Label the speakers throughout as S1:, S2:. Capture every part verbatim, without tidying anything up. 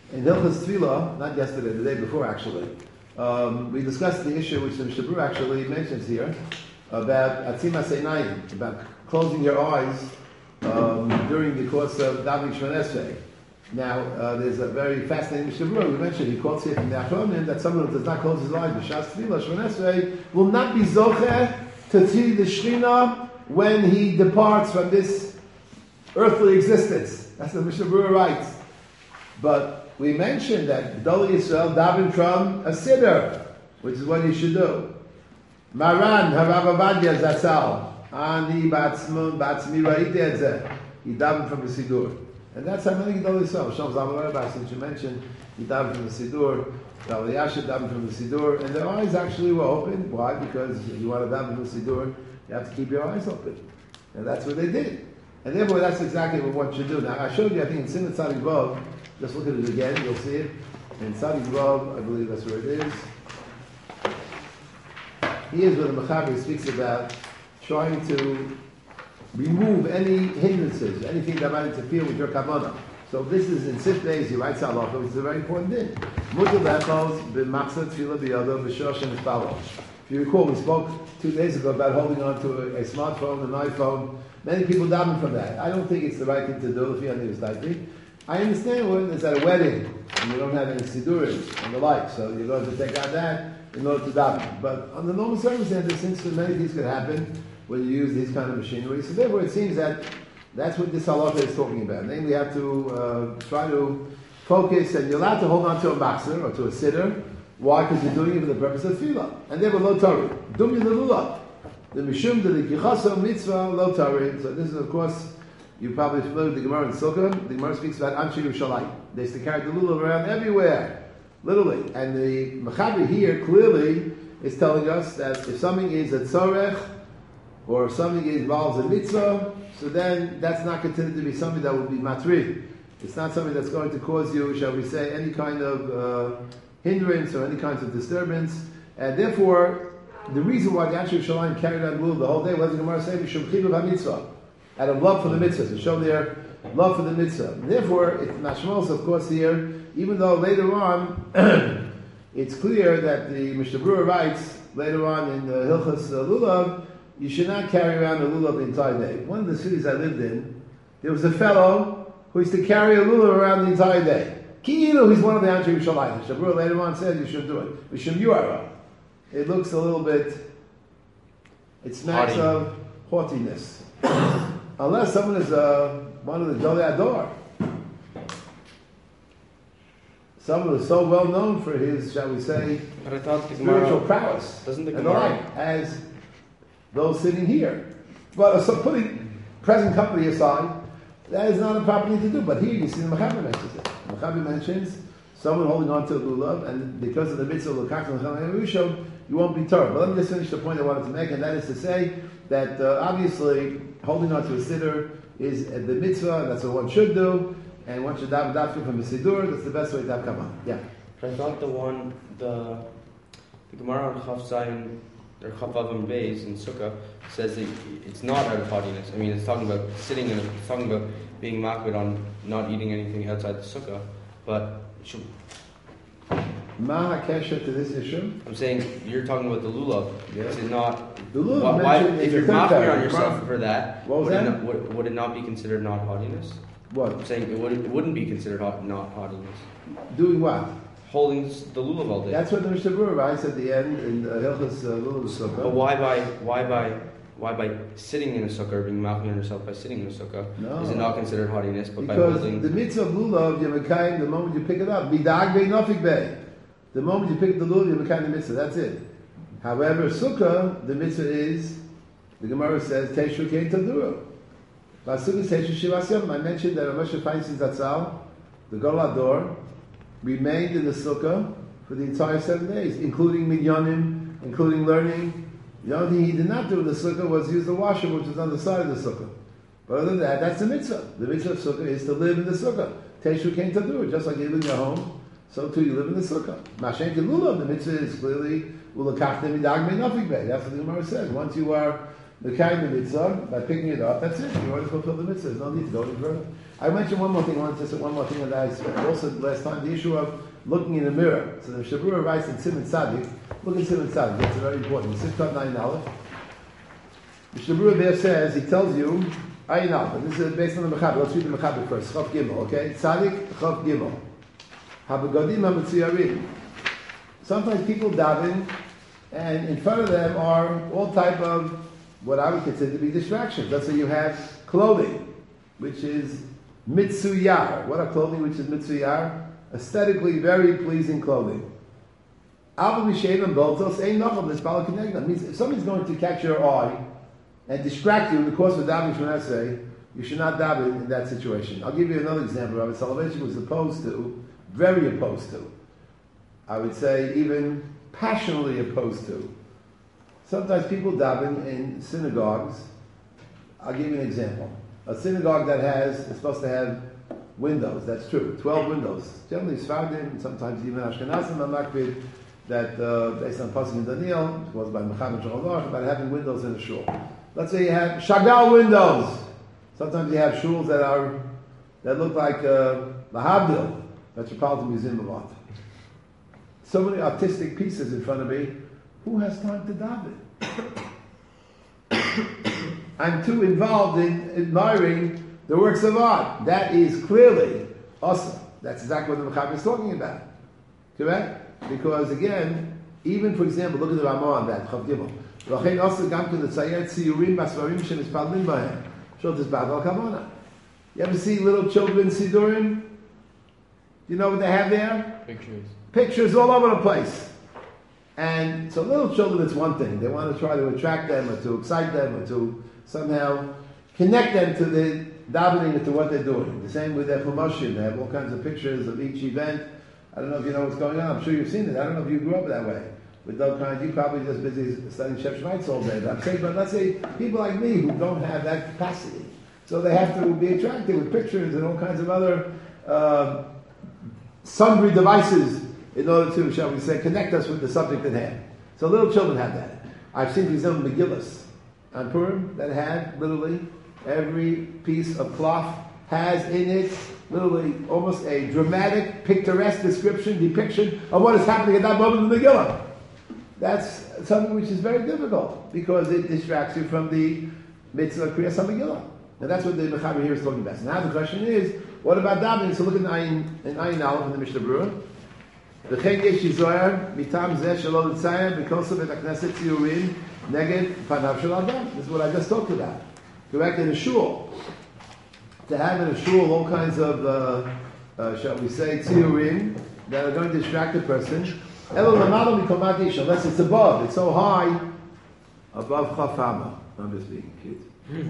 S1: In Hilchas Tefillah, not yesterday, the day before actually, um, we discussed the issue which the Mishnah Berurah actually mentions here about Atzimas Einayim, about closing your eyes um, during the course of davening Shemona Esrei. Now, uh, there's a very fascinating Mishnah Berurah. We mentioned he quotes here from the Achronim that someone who does not close his eyes, B'shas Tefillah Shemona Esrei, will not be zocheh to see the Shechina when he departs from this earthly existence. That's what the Mishnah Berurah writes. But we mentioned that Gedolei Yisrael daven from a siddur, which is what you should do. Maran Harav Avadia Zatzal Ani Batzmi Batzmi Ra'iti et Zeh. He davened from a siddur, and that's how many Gedolei Yisrael. Shom Zalman Rebbe, since you mentioned, he davened from the siddur. Rav Elyashiv davened from the siddur, and their eyes actually were open. Why? Because if you want to daven from the siddur, you have to keep your eyes open, and that's what they did. And therefore, that's exactly what one should do. Now, I showed you, I think, in Siman Tzadik Vav. Just look at it again, you'll see it. In Tzadik Vav, I believe that's where it is. Here's where the Mechaber speaks about trying to remove any hindrances, anything that might interfere with your kavanah. So this is in Sif Beis, he writes halacha, which is a very important thing. Mutar lechos b'machzah tefillah b'yado b'shosh and b'spalo. If you recall, we spoke two days ago about holding on to a, a smartphone, an iPhone. Many people daven from that. I don't think it's the right thing to do if you understand. I understand when it's at a wedding and you don't have any siddurim and the like, so you're going to take out that in order to daven. But under normal circumstances, since many things could happen when you use these kind of machinery, so therefore it seems that that's what this halacha is talking about. Namely, you have to uh, try to focus, and you're allowed to hold on to a machzor or to a siddur. Why? Because you're doing it for the purpose of tefillah. And therefore, lo Torah. Dumi lelula. The mishum de l'kichaso mitzvah lo Torah. So this is, of course, you're probably familiar with the Gemara in Sukkah. The Gemara speaks about Anshe Yerushalayim. They used to carry the lulav around everywhere, literally. And the Mechaber here clearly is telling us that if something is a tzorech, or if something involves a mitzvah, so then that's not considered to be something that would be matrid. It's not something that's going to cause you, shall we say, any kind of uh, hindrance or any kinds of disturbance. And therefore, the reason why the Anshe Yerushalayim carried on lulav the whole day was the Gemara saying, Mishum chiluv ha-mitzvah. Out of love for the mitzvah, to show their love for the mitzvah. And therefore, it's mashmos, of course, here, even though later on, it's clear that the Mishnah Berurah writes, later on in the Hilchas uh, Lulav, you should not carry around a lulav the entire day. One of the cities I lived in, there was a fellow who used to carry a lulav around the entire day. Ki'ilu, he's one of the Anshe Yerushalayim. Mishnah Berurah later on said you should do it. Mishum Yuara. It looks a little bit, it smacks Haughty. Of haughtiness. Unless someone is uh, one of the Jolei Ador. Someone who is so well known for his, shall we say, spiritual prowess.
S2: Doesn't the
S1: and the like, as those sitting here. But uh, so putting present company aside, that is not a proper thing to do. But here you see the Mechaber mentions it. The Mechaber mentions someone holding on to a lulav, and because of the mitzvah of L'kach L'chem Rishon, you won't be torn. But let me just finish the point I wanted to make, and that is to say that uh, obviously holding on to a siddur is uh, the mitzvah, and that's what one should do, and one should daven dafka from a siddur. That's the best way to have come on. Yeah.
S2: But I thought the one, the the Gemara on Chaf Zayin, or Chaf Avim Beis in Sukkah says that it's not out of haughtiness. I mean, it's talking about sitting in, it's talking about being makbid on not eating anything outside the Sukkah, but should,
S1: Ma HaKesher to this issue?
S2: I'm saying you're talking about the lulav.
S1: Yeah.
S2: Is it not?
S1: The lulav
S2: why, why,
S1: mentioned
S2: if
S1: in
S2: you're
S1: the third
S2: makbid on yourself
S1: paragraph.
S2: for that,
S1: What was
S2: would,
S1: that?
S2: It not, would, would it not be considered not haughtiness?
S1: What?
S2: I'm saying it, would, it wouldn't be considered hot, not haughtiness.
S1: Doing what?
S2: Holding the lulav all day.
S1: That's what the Mishnah Berurah writes at the end in uh, Hilchas uh, Lulav Sukkah.
S2: But why by why by why by sitting in a sukkah or being makbid on yourself by sitting in a sukkah
S1: No.
S2: is it not considered haughtiness? But
S1: Because
S2: by holding
S1: the mitzvah of lulav, you're mekayim the moment you pick it up. Bidag bei nofik bei. The moment you pick the lulav, you're mekayim the mitzvah. That's it. However, sukkah, the mitzvah is, the Gemara says, Teshu kein taduru. Sukkah Teshu shivas yom. I mentioned that Moshe Feinstein Zatzal, the Gadol Hador, remained in the sukkah for the entire seven days, including minyanim, including learning. The only thing he did not do in the sukkah was use the washer, which was on the side of the sukkah. But other than that, that's the mitzvah. The mitzvah of sukkah is to live in the sukkah. Teshu kein taduru. Just like you live in your home, so too you live in the sukkah. Mashen lulav, the mitzvah is clearly ulakachtem midag meinafik bey. That's what the Gemara says. Once you are the kind of mitzvah by picking it up, that's it. You already fulfilled the mitzvah. There's no need to go any further. I mentioned one more thing, I wanted to say one more thing that I said also last time, the issue of looking in the mirror. So the Shabura writes in Simon Tzaddik, look at Simon Tzaddik, that's very important. Six cut nine aleph. The Shabura there says, he tells you, Ayin Aleph, and this is based on the Mechaber. Let's read the Mechaber first. Chav Gimel, okay? Tzaddik, Chav Gimel. Habagodim HaMetziyarim. Sometimes people daven, and in front of them are all type of what I would consider to be distractions. Let's say you have clothing, which is mitzuyar. What are clothing which is mitzuyar? Aesthetically very pleasing clothing. Alba Mishaven Boltos ain't nothing. This Balakinegna means if somebody's going to catch your eye and distract you in the course of davening from an essay, you should not daven in that situation. I'll give you another example. Rabbi Soloveitchik was opposed to, very opposed to, I would say even passionately opposed to. Sometimes people daven in synagogues. I'll give you an example. A synagogue that has, is supposed to have windows, that's true, twelve windows. Generally Sfardim, sometimes even Ashkenazim, Makbid, that uh, based on Pasuk in Daniel, it was by Mechaber Shulchan about having windows in the shul. Let's say you have Chagall windows. Sometimes you have shuls that are, that look like uh, the Habdil, Metropolitan Museum of Art. So many artistic pieces in front of me. Who has time to daven? I'm too involved in admiring the works of art. That is clearly awesome. That's exactly what the Mechaber is talking about. Correct? Because again, even for example, look at the Ramah on that, Chav Gimel. V'chein also gam ken l'tzayir tziyurim basvarim shemispadlim bahem. Shol tizbad al kavana. You ever see little children sidurim? You know what they have there?
S2: Pictures.
S1: Pictures all over the place. And so little children, it's one thing. They want to try to attract them or to excite them or to somehow connect them to the davening and to what they're doing. The same with their Chumashim. They have all kinds of pictures of each event. I don't know if you know what's going on. I'm sure you've seen it. I don't know if you grew up that way. With those kinds, you probably just busy studying Shep Shmaitz all day. But I'm saying, but let's say people like me who don't have that capacity. So they have to be attracted with pictures and all kinds of other uh, sundry devices in order to, shall we say, connect us with the subject at hand. So little children have that. I've seen, for example, Megillus on Purim that had literally every piece of cloth has in it literally almost a dramatic, picturesque description, depiction of what is happening at that moment in the Megillah. That's something which is very difficult because it distracts you from the mitzvah Kriyas HaMegillah. And that's what the Mechaber here is talking about. So now the question is, what about davening? So look in Ayin, in Ayin Aleph in the Mishnah Berurah. V'chein yesh yizoyer mitam zeh shelo l'tzayer because of it HaKnesset tziyurim neged panav shel adam. This is what I just talked about. Correct? In a shul. To have in a shul all kinds of, uh, uh, shall we say, tziyurim that are going to distract the person. Unless it's above, it's so high, above chafama. I'm just being cute.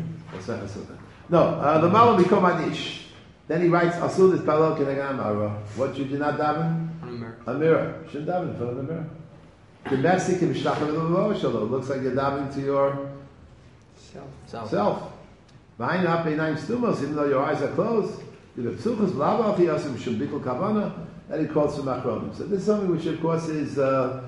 S1: No, uh, the malam become adish. Then he writes, Asul is palal kenegam ara. What should you not daven?
S2: A mirror.
S1: A mirror. You shouldn't daven in front of a mirror. Domestic and mishlachah looks like you're davening to your
S2: Self. Self.
S1: self. V'ayin up einayim stumos, even though your eyes are closed. The psuchas b'lava achiyasim shum bikol kavana. That he calls for machronim. So this is something which, of course, is uh,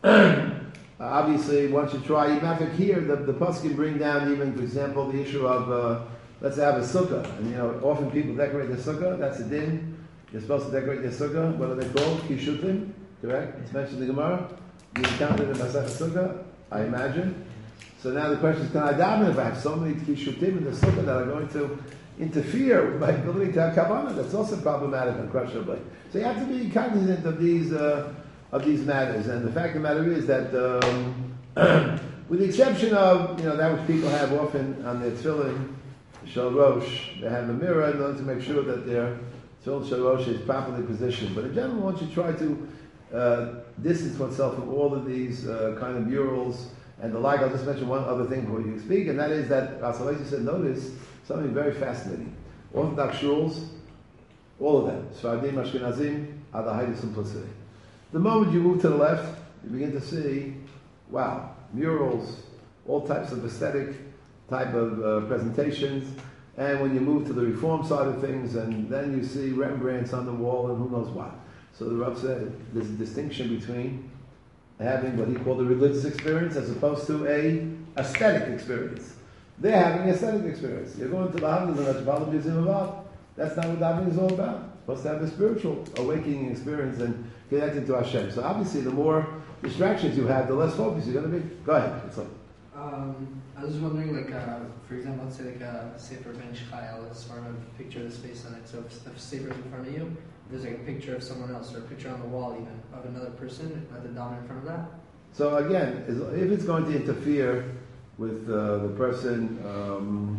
S1: obviously one should try. Even after here, the, the pasuk can bring down even, for example, the issue of uh, let's say have a sukkah, and you know, often people decorate their sukkah. That's a din. You're supposed to decorate their sukkah. What are they called? Kishutim, correct? It's mentioned in the Gemara. You encountered in Masechet Sukkah, I imagine. So now the question is, can I daven if I have so many kishutim in the sukkah that are going to interfere with my ability to have kavanah? That's also problematic, unquestionably. So you have to be cognizant of these uh, of these matters. And the fact of the matter is that, um, with the exception of you know that which people have often on their tefillin, shel rosh, they have a mirror in order to make sure that their tefillin shel rosh is properly positioned. But in general, one should try to uh, distance oneself from all of these uh, kind of murals and the like. I'll just mention one other thing before you speak, and that is that Rasul said, notice something very fascinating. Orthodox shuls, all of them, Sfardim, Ashkenazim, are the height of simplicity. The moment you move to the left, you begin to see, wow, murals, all types of aesthetic type of uh, presentations. And when you move to the Reform side of things, and then you see Rembrandts on the wall and who knows what. So the Rav said there's a distinction between having what he called a religious experience as opposed to a aesthetic experience. They're having an aesthetic experience. You're going to the Metropolitan Museum of Art. That's not what davening is all about. It's supposed to have a spiritual awakening experience and connecting to Hashem. So obviously, the more distractions you have, the less focus you're going to be. Go ahead. It's like,
S3: Um, I was just wondering, like, uh, for example, let's say like a Sefer Ben Shchayel is sort of a picture of the space on it. So if the Sefer is in front of you, there's like a picture of someone else or a picture on the wall even of another person at the daven in front of that.
S1: so again, is- if it's going to interfere with uh, the person, um,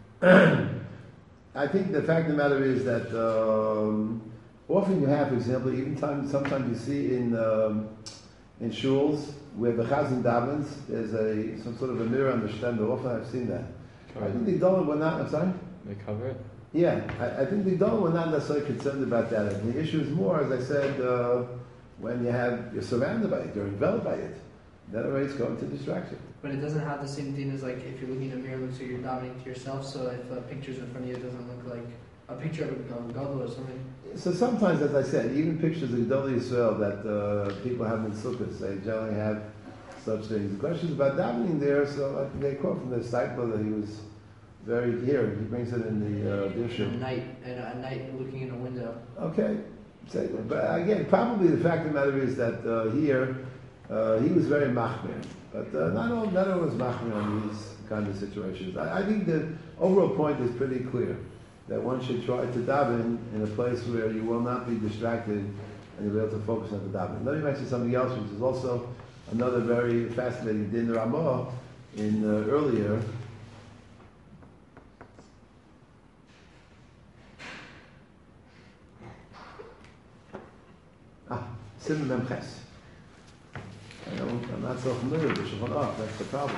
S1: I think the fact of the matter is that um, often you have, for example, even time, sometimes you see in um, in shuls where the chazan davens, there's a some sort of a mirror on the shtender. Often I've seen that. I think the Dolan were not. I'm sorry.
S2: They cover it.
S1: Yeah, I, I think the Dolan were not necessarily concerned about that. And the issue is more, as I said, uh, when you have you're surrounded by it, you're enveloped by it. That already is going to distract you.
S3: But it doesn't have the same thing as like if you're looking in a mirror, it looks like you're davening to yourself. So if a picture's in front of you, it doesn't look like a picture of a gadol or something.
S1: So sometimes, as I said, even pictures of Gedolei Yisrael that uh, people have in sukkahs, they generally have such things. The question is about davening there, so I think they quote from the disciple that he was very here. He brings it in the uh,
S3: At
S1: Dirshim.
S3: night, and at night looking in a window.
S1: Okay, say that. But again, probably the fact of the matter is that uh, here uh, he was very machmir, but uh, not all not always machmir on these kind of situations. I, I think the overall point is pretty clear that one should try to daven in a place where you will not be distracted and you'll be able to focus on the davening. Let me mention something else, which is also another very fascinating din Ramah in uh, earlier. Ah, Simon Memches. I don't, I'm not so familiar with Shulchan Aruch, that's the problem.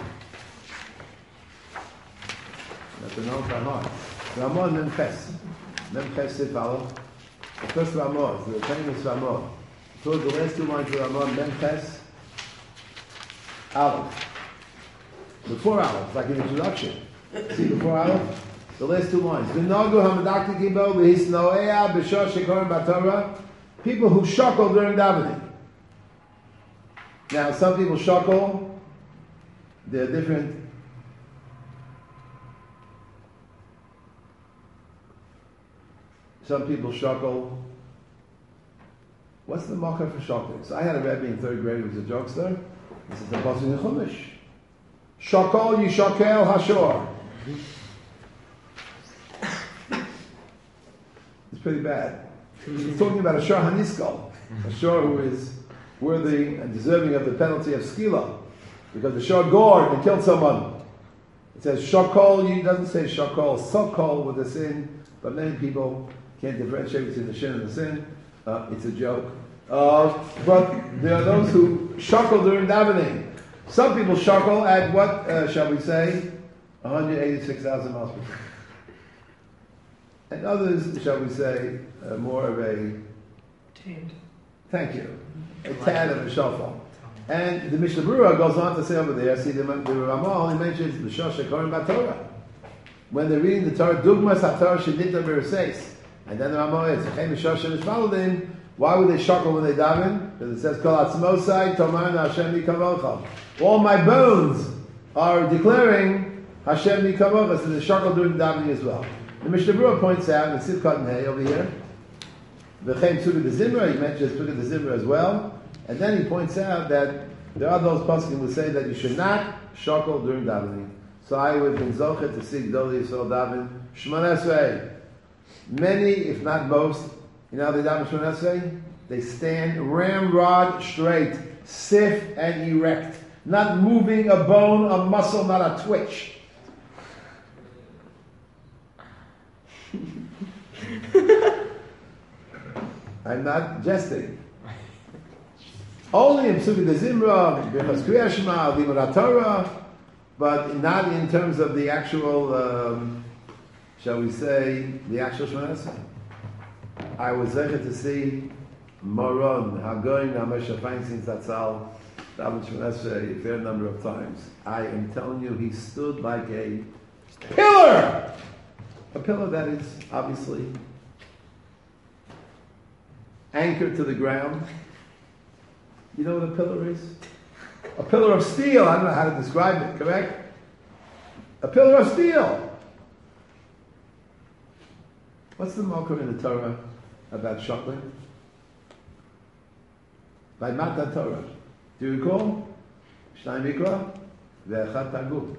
S1: That's the known by heart. Ramah Memches. Memches Sifalo. The first Ramah, the famous Ramah. Toward the last two lines of Ramah, Memches Aleph. Before Aleph, like an introduction. See before Aleph? The last two lines. V'nogu hamadakti gibo v'hisnoea b'shor shekorim b'Torah. People who shuckle during davening. Now, some people shuckle. There are different. Some people shuckle. What's the marker for shuckling? So I had a Rebbe in third grade who was a jokester. This is the pasuk in Chumash. Shakol yishakel hashor. It's pretty bad. He's talking about a shor haniskal, a shor who is worthy and deserving of the penalty of skila, because the shor gored and killed someone. It says shakol. It doesn't say shakol. Sokol with a sin, but many people can't differentiate between the shin and the sin. Uh, it's a joke. Uh, but there are those who shuckle during davening. Some people shuckle at what, uh, shall we say, one hundred eighty-six thousand miles per second. And others, shall we say, uh, more of a...
S3: Tamed.
S1: Thank you. A tad of a shofar. And the Mishnah Berurah goes on to say over there, see, the, the Ramah only mentions the Shosha Korim Torah. When they're reading the Torah, Dugmas HaTorah Shedita B'Reseis. And then the Ramah is, Chem Shosha Nishmaludim. Why would they shuckle when they daven? Because it says, Kol Atzmosai Tomar Hashem Yikavolcha. All my bones are declaring Hashem Yikavolcha. So they shuckle during davening as well. The Mishnah Berurah points out in Sivkot and Hay over here, V'chein Tzugah the Zimra, he mentions Tzugah the Zimra as well. And then he points out that there are those poskim who say that you should not shuckle during davening. So I would be zochet to see Gedolei Yisrael daven Shmoneh Esrei. Many, if not most, you know how they daven Shmoneh Esrei? They stand ramrod straight, stiff and erect, not moving a bone, a muscle, not a twitch. I'm not jesting. Only in Psukei de Zimra, Birchas Kriyas Shema, Limud Torah, but not in terms of the actual, um, shall we say, the actual Shmoneh Esrei. I was there to see Moron, Hagoyin, Hamesha Feinstein Zatzal, daven Shmoneh Esrei a fair number of times. I am telling you, he stood like a pillar! A pillar that is obviously anchored to the ground. You know what a pillar is? A pillar of steel. I don't know how to describe it, correct? A pillar of steel. What's the marker in the Torah about shokling? By Matan Torah. Do you recall? Shnai Mikra, Ve'echad Targum.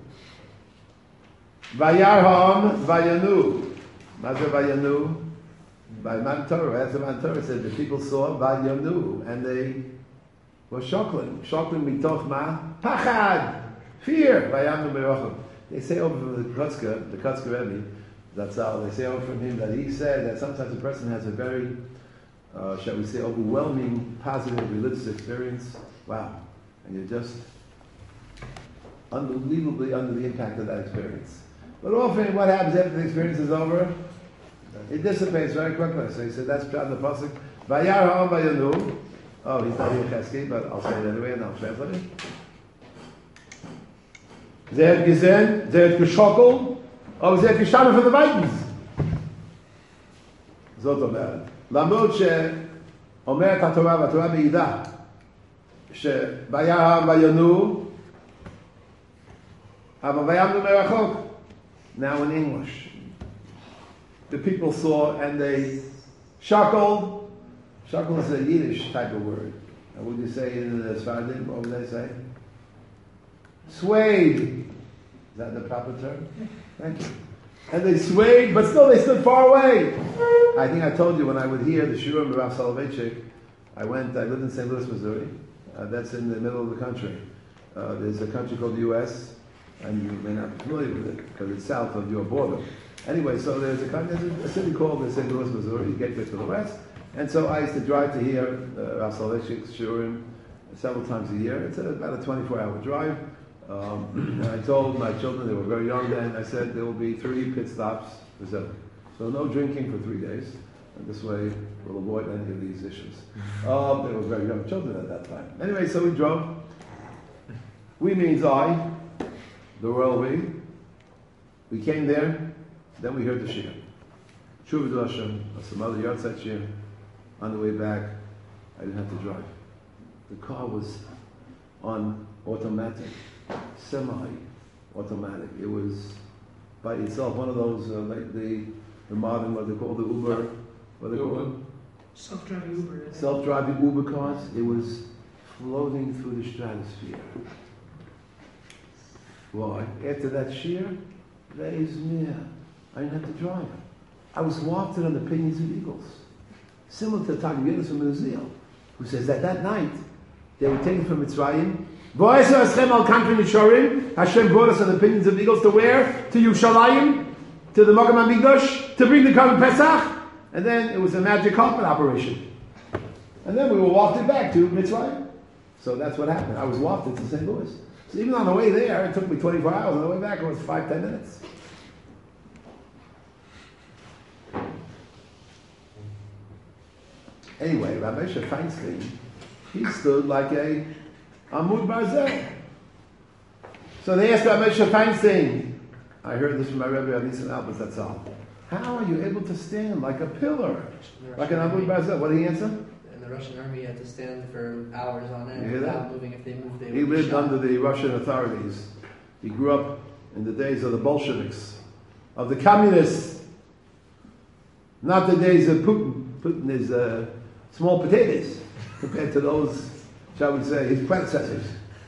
S1: Vayarham, Vayanu. Mazar Vayanu. By Matan Torah, as the Matan Torah said, the people saw Vayanu, and they were shokling. Shokling mitoch ma? Pachad! Fear! Vayamnu Merachim. They say over from the Kotzker, the Kotzker Rebbe, that's how they say over from him that he said that sometimes a person has a very, uh, shall we say, overwhelming positive religious experience. Wow. And you're just unbelievably under the impact of that experience. But often what happens after the experience is over? It dissipates very quickly. So he said that's Pshat the Pasuk. Vayar ha'am vayanu. Oh, he's not here Chesky, but I'll say it anyway and I'll translate it. Ze hat gesehen, ze hat geschockelt, aber ze hat gestanden für die Weitens. זאת אומרת, למרות שאומרת התורה, והתורה מעידה, שוירם וינו, אבל וימנו מרחוק. Now in English, the people saw and they shackled. Shackle is a Yiddish type of word. And what do you say in the Sfardim? What would they say? Swayed. Is that the proper term? Thank you. And they swayed, but still they stood far away. I think I told you when I would hear the Shurim of Rav Soloveitchik, I went, I lived in Saint Louis, Missouri. Uh, that's in the middle of the country. Uh, there's a country called the U S, and you may not be familiar with it, because it's south of your border. Anyway, so there's a, there's a city called Saint Louis, Missouri, you get there to the west. And so I used to drive to hear uh, Rav Soloveitchik's Shurim several times a year. It's a, about a twenty-four hour drive. Um, and I told my children, they were very young then, I said there will be three pit stops for Zilch. So no drinking for three days. And this way we'll avoid any of these issues. Um, they were very young children at that time. Anyway, so we drove. We means I, the royal we. We came there, then we heard the shir. Shuvah Hashem, some other Yartzeit shir. On the way back, I didn't have to drive. The car was on automatic, semi-automatic. It was by itself, one of those, uh, like the, the modern, what they call the Uber, what they call it?
S3: Self-driving Uber.
S1: Self-driving Uber cars. It was floating through the stratosphere. Why? After that shear, raise me. I didn't have to drive. I was wafted on the pinions of eagles. Similar to the Tag Yidus from Israel, who says that that night, they were taken from Mitzrayim. Hashem brought us on the pinions of eagles to where? To Yerushalayim, to the Magam HaMikdash, to bring the Korban Pesach. And then it was a magic carpet operation. And then we were wafted back to Mitzrayim. So that's what happened. I was wafted to Saint Louis. So even on the way there, it took me twenty-four hours. On the way back, it was five, ten minutes. Anyway, Rabbi Moshe Feinstein, he stood like a Amud Barzel. So they asked Rabbi Moshe Feinstein, I heard this from my Rebbe Anisim Albert Zatzal, how are you able to stand like a pillar, like an Amud Barzel? What did he answer?
S3: In the Russian army, had to stand for hours on end
S1: You hear
S3: without
S1: that?
S3: moving. If they moved, they would
S1: He
S3: be
S1: lived
S3: shot.
S1: under the Russian authorities. He grew up in the days of the Bolsheviks, of the communists, not the days of Putin. Putin is uh, small potatoes compared to those, shall we say, his predecessors.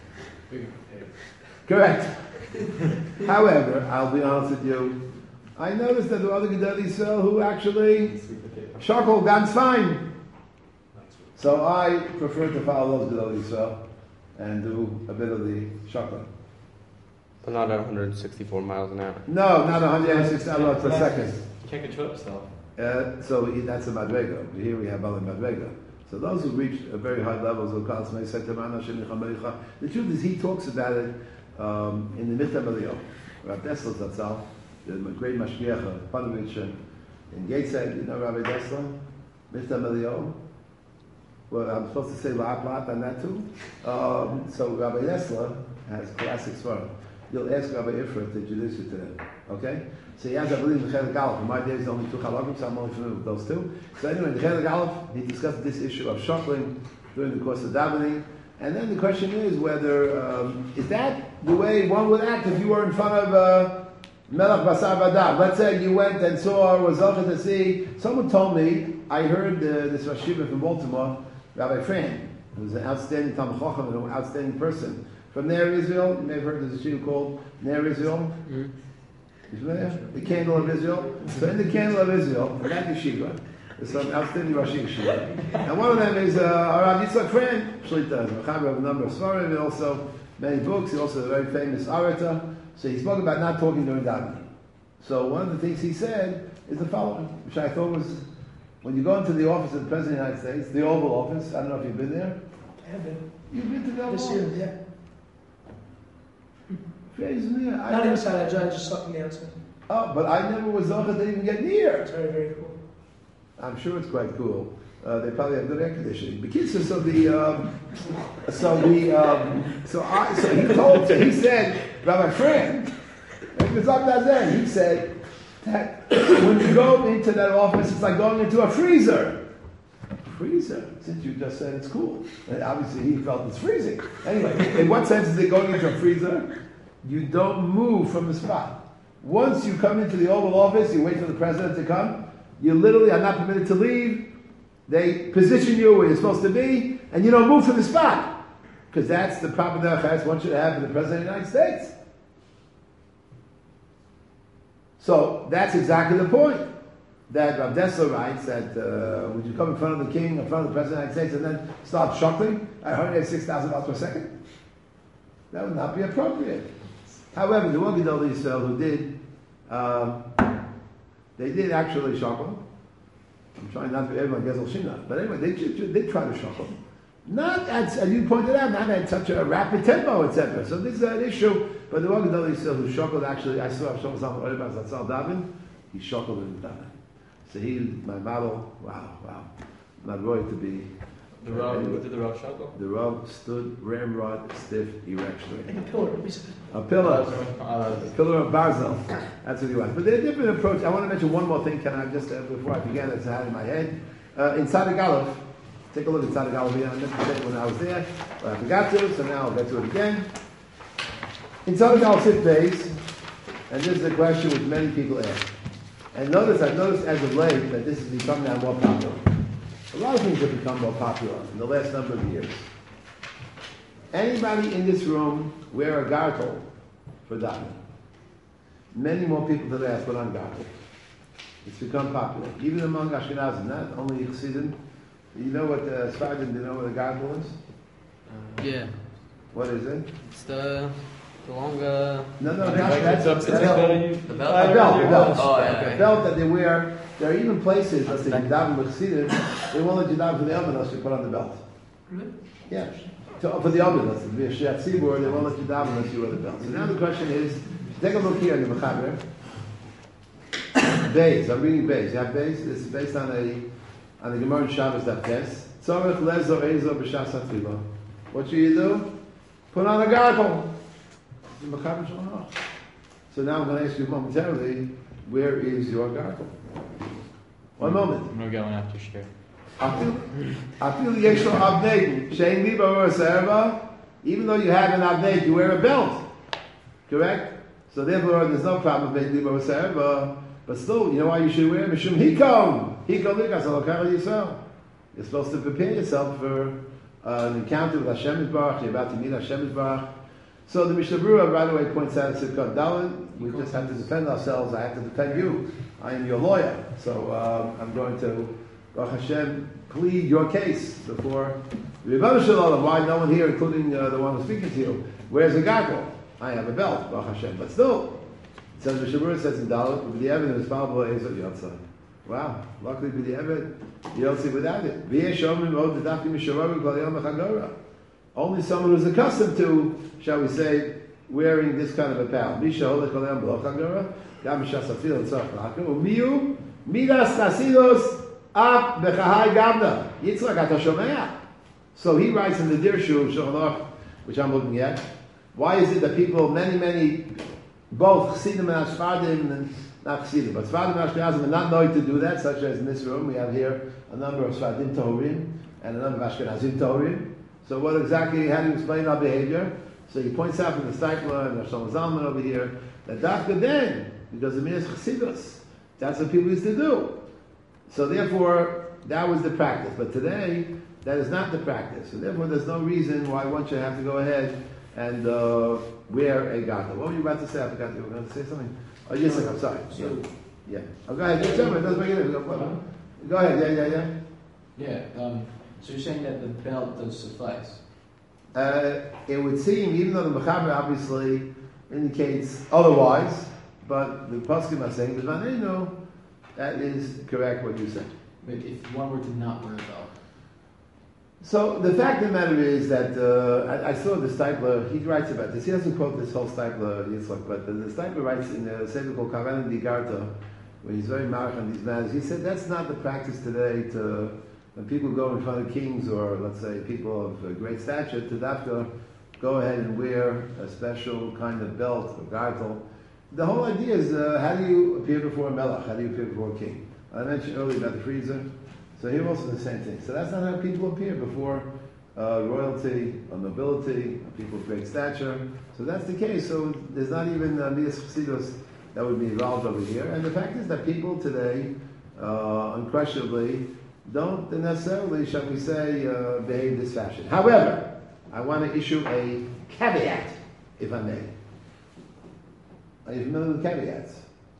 S1: Correct. However, I'll be honest with you, I noticed that there were other Gedali Yisrael who actually shackled ganz fine. So I prefer to follow those Gedali Yisrael and do a bit of the shackling.
S2: But not at one hundred sixty-four miles an hour.
S1: No, not one hundred sixty miles per second.
S4: You can't control yourself.
S1: Uh, so he- that's a madrega. Here we have Bala madrega. So those who reach a very high levels of Kal Smei Seteman Hashem Nechamecha. The truth is, he talks about it um, in the Michtav Eliyah. Rav Dessler Zatzal, the great Mashgiach Panovich in Gateshead, you know Rabbi Dessler, Michtav Eliyah. Well, I'm supposed to say La'at La'at on that too. Um, so Rabbi Dessler has classic svarim. You'll ask Rabbi Ifrit to introduce you to them. Okay? So he has, I believe, in Chelik Aleph. In my days, only two halachim, so I'm only familiar with those two. So anyway, in Chelik Aleph, he discussed this issue of shuffling during the course of davening. And then the question is whether, um, is that the way one would act if you were in front of uh, Melech Basar Vadam. Let's say you went and saw or was able to see. Someone told me, I heard uh, this Rosh Yeshiva from Baltimore, Rabbi Fran, who's an outstanding Talmud Chacham and an outstanding person. From Ner Israel, you may have heard there's a yeshiva called Ner Israel. Mm-hmm. You familiar? The Candle of Israel. So in the Candle of Israel, in that yeshiva, there's some outstanding Rosh Yeshiva. And one of them is uh, Arav Yitzchak Fran, Shlita, Mechaber of a number of Svarim, and also many books. He's also a very famous Arata. So he spoke about not talking during davening. So one of the things he said is the following, which I thought was, when you go into the office of the President of the United States, the Oval Office, I don't know if you've been there.
S4: I have been.
S1: You've been to the Oval
S4: This
S1: Office?
S4: year, yeah.
S1: Praise me. I
S4: Not inside, I just saw from the outside.
S1: Oh, but I never was able to even get near.
S4: It's very, very cool.
S1: I'm sure it's quite cool. Uh, they probably have good air conditioning. Because so the um, so the um, so I so he told so he said Rabbi Fran, he said that when you go into that office, it's like going into a freezer. Freezer? Since you just said it's cool, and obviously he felt it's freezing. Anyway, in what sense is it going into a freezer? You don't move from the spot. Once you come into the Oval Office, you wait for the president to come. You literally are not permitted to leave. They position you where you're supposed to be, and you don't move from the spot. Because that's the proper derech one should have for the President of the United States. So that's exactly the point. That Rav Dessler writes that uh, would you come in front of the king, in front of the President of the United States, and then start chuckling at one hundred six thousand miles per second? That would not be appropriate. However, the one Gedol Yisrael who did, um, they did actually chuckle. I'm trying not to be everyone gets shina, but anyway, they did try to chuckle. Not as, as you pointed out, not at such a rapid tempo, et cetera. So this is an issue. But the one Gedol Yisrael who chuckled, actually, I saw Shlomo Zalman Oibach Zatzal Davin. He chuckled in Davin. So he, my model. Wow, wow. Not worried to be.
S2: The Rav, anyway, did the Rav chuckle?
S1: The Rav stood ramrod, stiff, erect, straight.
S4: Like a pillar.
S1: A pillar. A pillar of Barzel. That's what he was. But there are different approaches. I want to mention one more thing, can I just, uh, before I forget, it's had in my head. Uh, in Tzaddik Aleph, take a look at Tzaddik Aleph here. I missed it when I was there, but I forgot to, so now I'll get to it again. In Tzaddik Aleph fifth base, and this is a question which many people ask. And notice, I've noticed as of late that this has become now more popular. A lot of things have become more popular in the last number of years. Anybody in this room wear a gartel for davening? Many more people today have put on gartel. It's become popular, even among Ashkenazim, not only Chassidim. You know what the Sfardim, do you know what a gartel is?
S2: Uh, yeah.
S1: What is it?
S2: It's the the long. Uh,
S1: no, no,
S2: like
S1: that's, that's,
S2: the,
S1: that's
S2: the,
S1: the
S2: belt.
S1: A belt, a belt.
S2: Oh, yeah,
S1: a
S2: okay.
S1: belt that they wear. There are even places, let's say, you daven with Chassidim, they won't let you daven for the ambulance, you put on the belt.
S4: Really?
S1: Yeah. So, for the ambulance, to be a Shiat Tzibur, they won't let you daven unless you wear the belt. So now the question is, take a look here in the Mechaber. Beis, I'm reading Beis. You have Beis? This is based on a on the Gemara in Shabbos that test. Tzorech lezo ezo b'shas atfilah. What should you do? Put on a gargle. The Mechaber Shulchan Aruch. So now I'm going to ask you momentarily, where is your gargle? One moment.
S2: I'm going to get one after share.
S1: Afil yesh lo avnei shein liba or a serva. Even though you have an avnei, you wear a belt. Correct? So therefore, there's no problem with liba or serva. But still, you know why you should wear mishum hikom. Hikom likas alokar yisrael. You're supposed to prepare yourself for uh, an encounter with Hashem Yisbarach. You're about to meet Hashem Yisbarach. So the Mishnah Berurah right away points out in Sivkot Dalin, we just have to defend ourselves. I have to defend you. I am your lawyer. So um, I'm going to, Baruch Hashem, plead your case before the Rebbeinu Shalom. Why no one here, including uh, the one who's speaking to you, wears a gargle? I have a belt, Baruch Hashem. But still, it says, Mishnah Berurah says in Dalin, the evidence is probably Ezra Yotzai. Wow, luckily with the evidence, you don't see without it. Only someone who's accustomed to, shall we say, wearing this kind of apparel. So he writes in the Dirshu, Shulchan Aruch, which I'm looking at, why is it that people, many, many, both Chassidim and Ashfardim, and not Chassidim, but Sfardim and Ashkenazim are not knowing to do that, such as in this room, we have here a number of Sfardim Tohurim, and a number of Ashkenazim Tohurim. So what exactly, how do you explain our behavior? So he points out from the Steipler and the Shlomo Zalman over here, that Dafka then, because the minas chassidus. That's what people used to do. So therefore, that was the practice. But today, that is not the practice. So therefore, there's no reason why one should have to go ahead and uh, wear a garter. What were you about to say? I forgot you were going to say something. Oh, yes, I'm sorry.
S5: So,
S1: yeah. Oh, go ahead. Just tell me. It doesn't make it. Go, go ahead. Yeah, yeah, yeah.
S5: yeah, um, so you're saying that the belt does suffice?
S1: Uh, it would seem, even though the Mechaber obviously indicates otherwise, but the Poskim are saying, "V'vanenu," that is correct what you said.
S5: But if one were to not wear a belt?
S1: So the fact of the matter is that uh, I, I saw the Stipler. He writes about this. He doesn't quote this whole Stipler Yitzchak, but the, the Stipler writes in the Sefer called Kavan Digarta, where he's very marked on these matters. He said that's not the practice today to when people go in front of kings or let's say people of uh, great stature to dafka go ahead and wear a special kind of belt or gartel. The whole idea is uh, how do you appear before a melech? How do you appear before a king? I mentioned earlier about the freezer. So here also the same thing. So that's not how people appear before uh, royalty or nobility, or people of great stature. So that's the case. So there's not even uh, midas chassidus that would be involved over here. And the fact is that people today, uh, unquestionably, don't necessarily, shall we say, uh, behave this fashion. However, I want to issue a caveat, if I may. Are you familiar with caveats?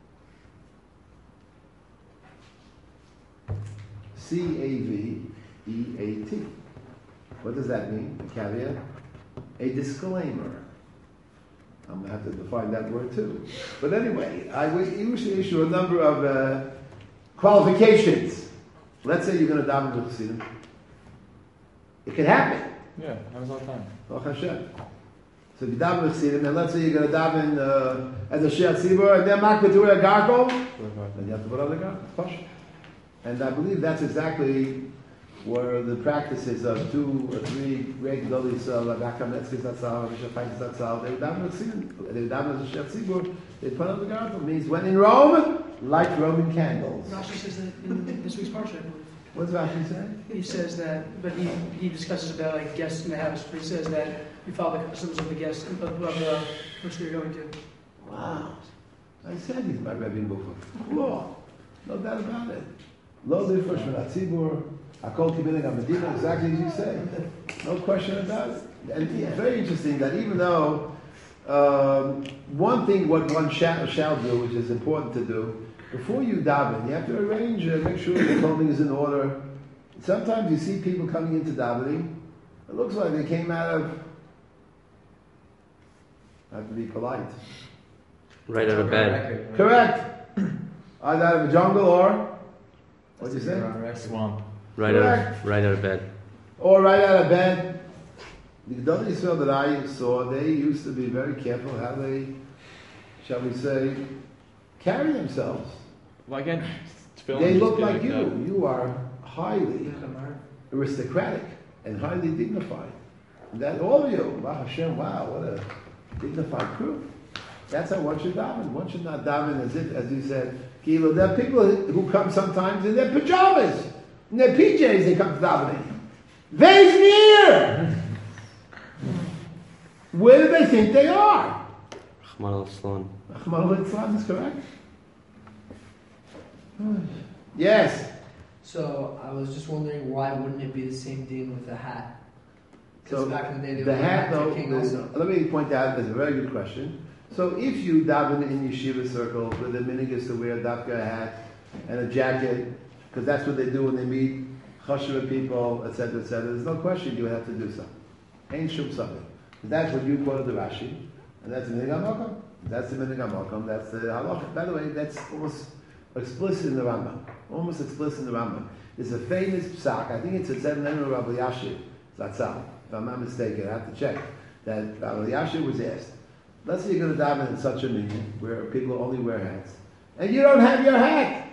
S1: C A V E A T. What does that mean? A caveat? A disclaimer. I'm going to have to define that word too. But anyway, I would usually issue a number of uh, qualifications. Let's say you're going to daven with Chassidim. It can happen.
S6: Yeah, happens all the time.
S1: Baruch Hashem. So if you daven with Chassidim, and let's say you're going to daven uh, as a Shiat Tzibur, and they're not going to wear a gargle, then you have to put on the gargle. Push. And I believe that's exactly where the practices of two or three great Gedolis, like Akam Netzkis Zatzal, Rishafaitis Zatzal, they would daven with Chassidim, they would daven as a Shiat Tzibur, they put on the gargle. It means when in Rome, light Roman candles.
S4: Rashi says that in this week's parsha, I believe.
S1: What's Rashi say?
S4: He says that, but he, he discusses about like guests in the house. But he says that you follow the customs of the guests of, of the which you're going to.
S1: Wow. I said he's my Rebbe Bucher. Law. No doubt about it. Lo lifrosh min hatzibur, hakol kibinig ha-medina, exactly as you say. No question about it. And it's very interesting that even though um, one thing what one shall, shall do, which is important to do, before you daven, you have to arrange, uh, make sure your clothing is in order. Sometimes you see people coming into davening, it looks like they came out of, I have to be polite.
S2: Right out of bed.
S1: Correct. Either out of a jungle or, what do you say?
S6: Swamp.
S2: Right out
S1: Correct.
S2: of, right out of bed.
S1: Or right out of bed. The Gedolei Yisrael that I saw, they used to be very careful how they, shall we say, carry themselves.
S6: Well, again,
S1: They look like you. That. You are highly aristocratic and highly dignified. That all of you, wow, Hashem, wow, what a dignified crew. That's how one should daven. One should not daven as if, as you said, Kilo. There are people who come sometimes in their pajamas, in their P Js. They come to davening. They's near. Where do they think they are?
S2: Rahman al-Islam.
S1: Rahman al-Islam is correct. Yes.
S3: So I was just wondering why wouldn't it be the same deal with a hat? Because
S1: So
S3: back in the day, they
S1: the
S3: would
S1: hat,
S3: have
S1: though,
S3: the king
S1: is-
S3: also.
S1: let me point out, that's a very good question. So if you daven in yeshiva circle, where the minhag is to wear a dafka hat and a jacket, because that's what they do when they meet chashuva people, et cetera, et cetera, there's no question you would have to do so. Ain't shum something. That's what you quoted the Rashi, and that's the minhag HaMakom. That's the minhag HaMakom. That's the halacha. By the way, that's almost explicit in the Rambam. Almost explicit in the Rambam. There's a famous psak. I think it's a seven of Rabbi Yashiv Zatzal. If I'm not mistaken, I have to check. That Rabbi Yashiv was asked, let's say you're going to daven in such a meeting where people only wear hats, and you don't have your hat.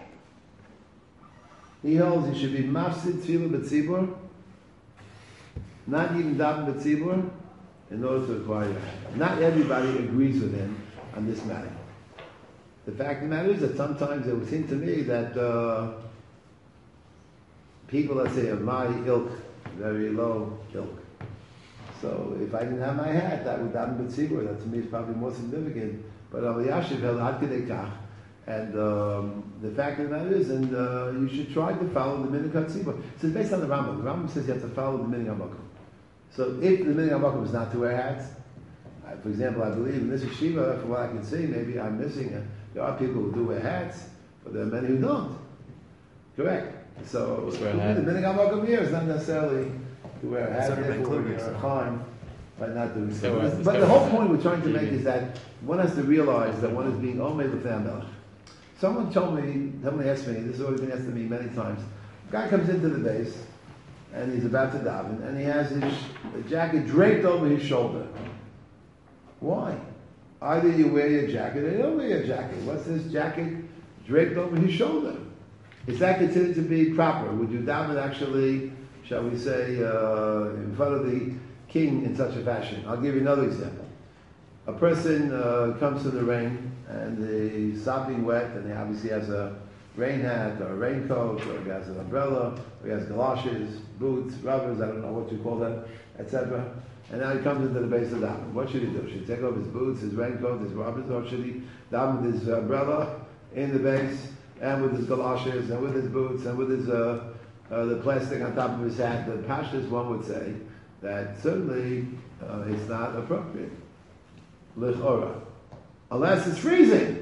S1: He holds you should be mafsid tefillah b'tzibur, not even daven b'tzibur, in order to acquire your hat. Not everybody agrees with him on this matter. The fact of the matter is that sometimes it would seem to me that uh, people, let's say, of my ilk, very low ilk. So if I didn't have my hat, that would daven b'tzibur. That to me is probably more significant. But Rabbi Yashiv held ad kedei kach And um, the fact of the matter is, and uh, you should try to follow the minhag hatzibur. So it's based on the Rambam. The Rambam says you have to follow the minhag hamakom. So if the minhag hamakom is not to wear hats, uh, for example, I believe in this yeshiva, from what I can see, maybe I'm missing it. There are people who do wear hats, but there are many who don't. Correct. So
S6: Just wear a
S1: the
S6: hat.
S1: minhag hamakom here is not necessarily to wear a hat.
S2: It's not
S1: Therefore,
S2: included,
S1: you're
S2: so.
S1: fine by not doing
S6: It's
S1: so.
S6: gotta wear-
S1: But
S6: it's
S1: but
S6: gotta
S1: the whole
S6: wear
S1: point we're trying to
S6: hat.
S1: make is that one has to realize that one is being omed l'fnei melech. Someone told me, somebody asked me, this has already been asked to me many times. A guy comes into the base, and he's about to daven, and he has his jacket draped over his shoulder. Why? Either you wear your jacket or you don't wear your jacket. What's this jacket draped over his shoulder? Is that considered to be proper? Would you daven actually, shall we say, uh, in front of the king in such a fashion? I'll give you another example. A person uh, comes to the rain, and he's sopping wet, and he obviously has a rain hat, or a raincoat, or he has an umbrella, or he has galoshes, boots, rubbers, I don't know what you call them, et cetera. And now he comes into the base of daven. What should he do? Should he take off his boots, his raincoat, his rubbers, or should he daven with his umbrella in the base, and with his galoshes, and with his boots, and with his uh, uh, the plastic on top of his hat? The pashtus, one would say that certainly uh, it's not appropriate. L'chora. Unless it's freezing.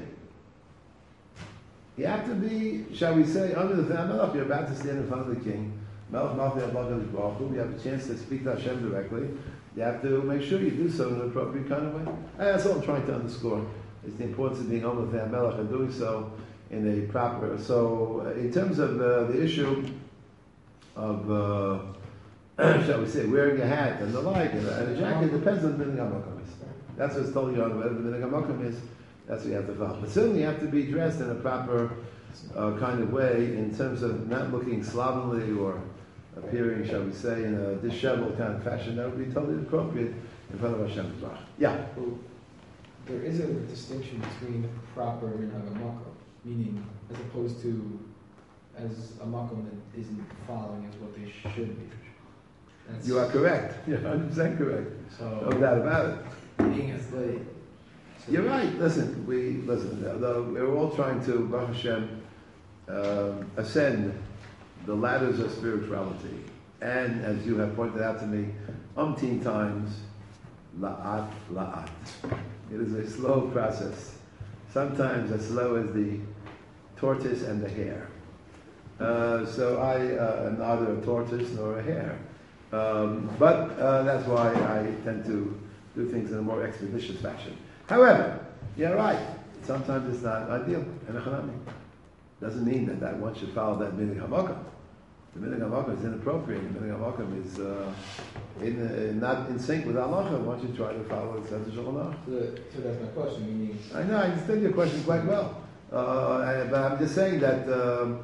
S1: You have to be, shall we say, under the Melech. You're about to stand in front of the king. Melech Malchei HaBaruch Baruch Hu. You have a chance to speak to Hashem directly. You have to make sure you do so in an appropriate kind of way. And that's all I'm trying to underscore. Is the importance of being under the Melech and doing so in a proper. So, uh, in terms of uh, the issue of, uh, shall we say, wearing a hat and the like, and a, and a jacket, depends on the minhag hamakom is. That's what's told you on whether the minhag hamakom is. That's what you have to follow. But certainly you have to be dressed in a proper uh, kind of way in terms of not looking slovenly or appearing, shall we say, in a disheveled kind of fashion. That would be totally appropriate in front of Hashem. Yeah.
S5: Well, there is a distinction between proper minhag hamakom, meaning as opposed to as a makom that isn't following as what they should be. That's,
S1: You are correct. You're one hundred percent correct. No
S5: so
S1: doubt about it.
S5: being as the so
S1: You're right. Listen, we listen. Though we're all trying to, Baruch Hashem, um, ascend the ladders of spirituality, and as you have pointed out to me, umpteen times, la'at la'at. It is a slow process. Sometimes as slow as the tortoise and the hare. Uh, so I uh, am neither a tortoise nor a hare, um, but uh, that's why I tend to do things in a more expeditious fashion. However, you're right. Sometimes it's not ideal. Doesn't mean that, that one should follow that minhag hamakom. The minhag hamakom is inappropriate. The minhag hamakom is uh, in, uh, not in sync with halacha. One should try to follow it. Says the Shulchan Aruch.
S5: so, the, so that's my question. Meaning,
S1: I know. I understand your question quite well, uh, I- but I'm just saying that um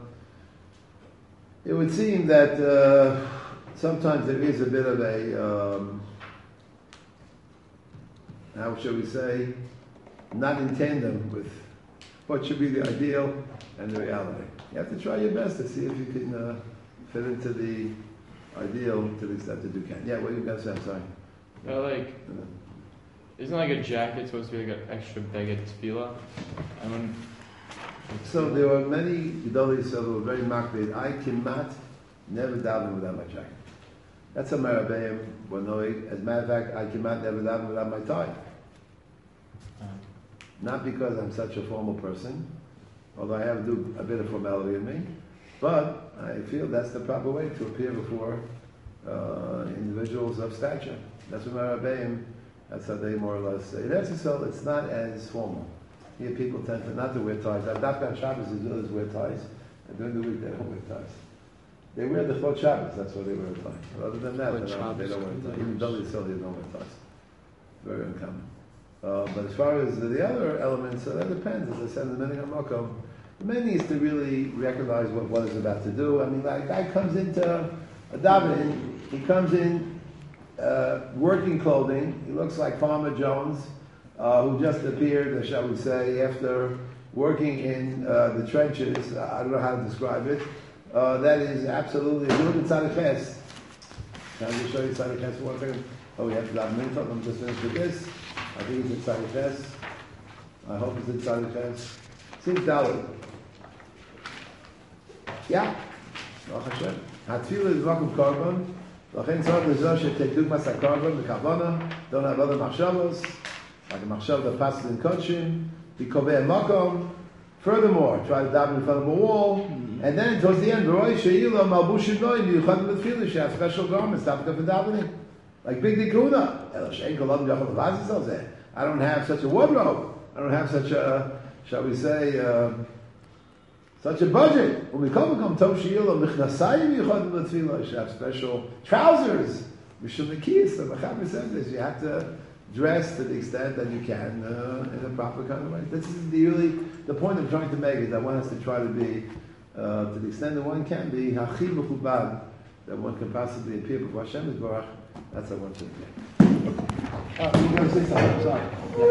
S1: it would seem that uh, sometimes there is a bit of a um, how shall we say, not in tandem with what should be the ideal and the reality. You have to try your best to see if you can uh, fit into the ideal to the extent that you can. Yeah, what you got to say? I'm sorry.
S6: But like, isn't like a jacket supposed to be like an extra beged tefillah? I mean,
S1: So there were many Gedolim who were very makbid. I cannot never daven without my jacket. That's a Marabayim Bonoig. As a matter of fact, I cannot never daven without my tie. Not because I'm such a formal person, although I have do a bit of formality in me, but I feel that's the proper way to appear before uh, individuals of stature. That's what Marabayim, that's how they more or less say. In Eretz it's not as formal. Here people tend to not to wear ties. Adapka on Shabbos is others wear ties, and during the week they don't wear ties. They wear the Chod Shabbos, that's why they wear a tie. But other than that, they don't, they don't wear ties. Even though they sell, they don't wear ties. Very uncommon. Uh, but as far as the, the other elements, uh, that depends. As I said, in the minhag hamakom, the man needs to really recognize what one is about to do. I mean, like a guy comes into a davening, he comes in uh, working clothing. He looks like Farmer Jones, uh, who just appeared, uh, shall we say, after working in uh, the trenches. I don't know how to describe it. Uh, that is absolutely a little bit Tzaddik Ches. Can I just show you Tzaddik Ches for one second? Oh, we have to daven minute. I'm just finished with this. I think it's in Tzaddik Ches. I hope it's in Tzaddik Ches. Six dollars. Yeah. Baruch Hashem. Hatfilah is makom korban. L'chein tzarich lezor shetek dugmas hakorban b'kavana. Don't have other machshavos. Like a machshav that passes in kodshim. Be kovei makom. Furthermore, try to daven in front of a wall. And then towards the end, Roy Sheila Malbushim Noim, you have the feeling she has special garments, stop for davening. Like Big Dikuna. I don't have such a wardrobe. I don't have such a, shall we say, uh, such a budget. When we come come Tov Sheila Michnasayim Yuchad L'Tfilah, you should have special trousers. Mishum Nikiyas, the Mechaber said this. You have to dress to the extent that you can uh, in a proper kind of way. This is the really the point I'm trying to make is I want us to try to be uh, to the extent that one can be hachi mechubad, that one can possibly appear before Hashem Yisborach. That's how one should be. Uh, you going to say something? Sorry.